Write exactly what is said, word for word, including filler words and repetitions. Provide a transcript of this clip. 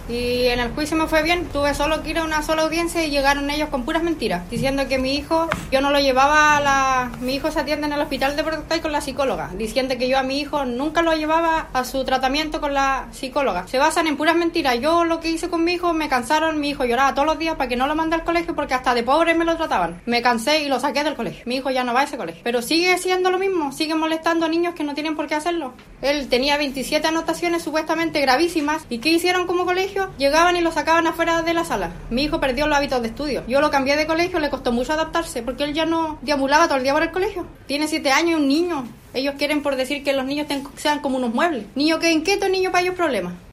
Y en el juicio me fue bien, tuve solo que ir a una sola audiencia y llegaron ellos con puras mentiras, diciendo que mi hijo, yo no lo llevaba a la... Mi hijo se atiende en el hospital de Portocay con la psicóloga, diciendo que yo a mi hijo nunca lo llevaba a su tratamiento con la psicóloga. Se basan en puras mentiras. Yo lo que hice con mi hijo, me cansaron, mi hijo lloraba todos los días para que no lo mandé al colegio porque hasta de pobre me lo trataban. Me cansé y lo saqué del colegio. Mi hijo ya no va a ese colegio. Pero sigue siendo lo mismo, sigue molestando a niños que no tienen por qué hacerlo. Él tenía veintisiete anotaciones supuestamente gravísimas. ¿Y qué hicieron como colegio? Llegaban y lo sacaban afuera de la sala. Mi hijo perdió los hábitos de estudio. Yo lo cambié de colegio, le costó mucho adaptarse porque él ya no deambulaba todo el día por el colegio. Tiene siete años y un niño. Ellos quieren por decir que los niños ten, sean como unos muebles. Niño que inquieto, niño para ellos problemas.